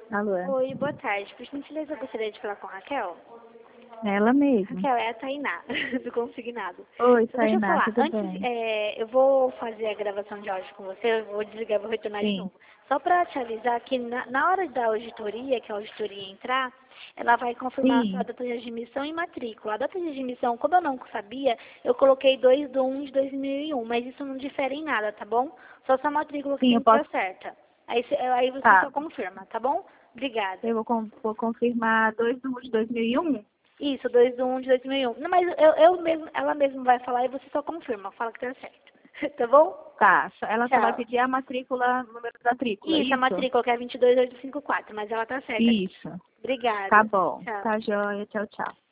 Alô? Oi, boa tarde. Por gentileza, eu gostaria de falar com a Raquel. Ela mesma. Raquel, é a Tainá, do Consignado. Oi, Só deixa eu Tainá, falar, tudo antes, bem? eu vou fazer a gravação de áudio com você, eu vou desligar e vou retornar de Sim, novo. Só para te avisar que na hora da auditoria, que a auditoria entrar, ela vai confirmar a sua sim, data de admissão e matrícula. A data de admissão, como eu não sabia, eu coloquei 2/1/2001, mas isso não difere em nada, tá bom? Só sua matrícula que sim, tem eu que posso. estar certa. Aí você Tá, só confirma, tá bom? Obrigada. vou confirmar 2/1 de 2001. Isso, 2/1/2001. Não, mas eu mesmo, ela mesma vai falar e você só confirma, fala que tá certo. Tá bom? Tá, ela só vai Tchau. pedir a matrícula, o número da matrícula, Isso, a isso? matrícula que é 22854, mas ela tá certa aqui. Isso. Tá Obrigada. bom. Tchau. Tá joia. Tchau, tchau.